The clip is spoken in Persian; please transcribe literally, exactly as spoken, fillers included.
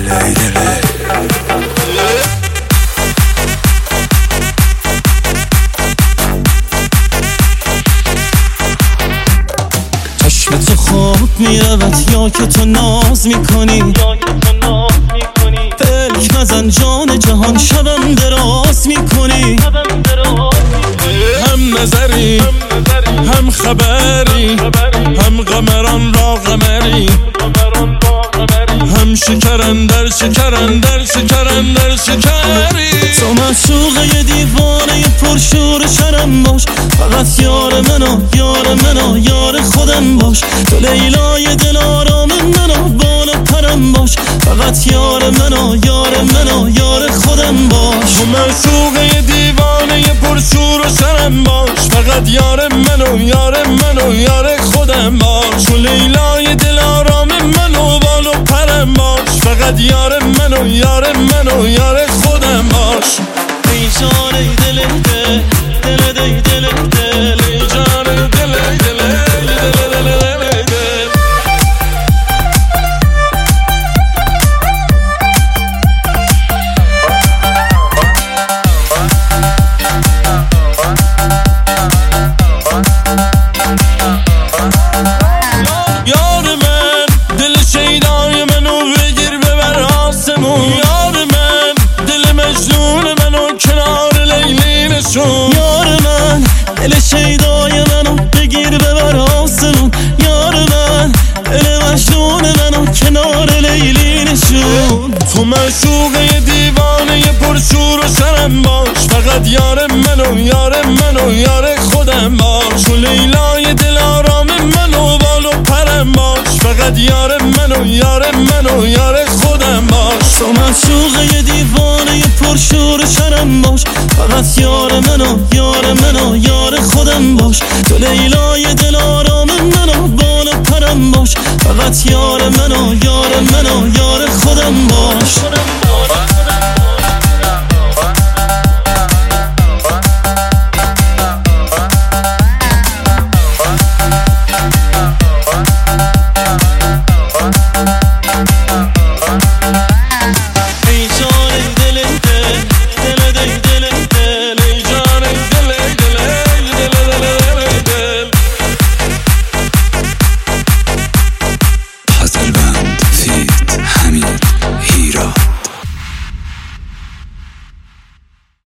دل دل چشم تو خواب میرود یا که تو ناز میکنی، فکر نزن جان جهان شبم دراز میکنی. هم نظری هم خبری، هم قمران را قمری، هم شکرن در شکرن در شکرن در شکری. تو معشوقه دیوانه پرشور شرم باش، فقط یار منو یار منو یار خودم باش. تو لیلای دل آرام منو بال و پرم باش، فقط یار منو یار منو یار خودم باش. تو معشوقه دیوانه پرشور و شرم باش، فقط یار منو یار منو یار خودم باش. تو لیلای دل آرام منو بال و پرم باش، فقط یار منو یار منو یار خودم باش. ای جان ای دل دل دل دل دل دل ای جان دل دل دل دل دل دل. یار من دل شیدای منو بگیر ببر آسمون، یار من دل مجنون منو کنار لیلی نشون. یار من دل شیدای منو بگیر ببر آسمون، یار من دل مجنون منو کنار لیلی نشون. تو معشوقه دیوانه پرشور و شرم باش، فقط یار منو یار منو یار خودم باش. تو لیلای دل آرام منو بال و پرم باش، فقط یار منو یار منو یار خودم باش. تو معشوقه دیوانه پرشور و شرم باش، فقط یار منو یار منو یار خودم باش. تو لیلای دل آرام منو بال و پرم باش، فقط یار منو یار منو یار خودم باش.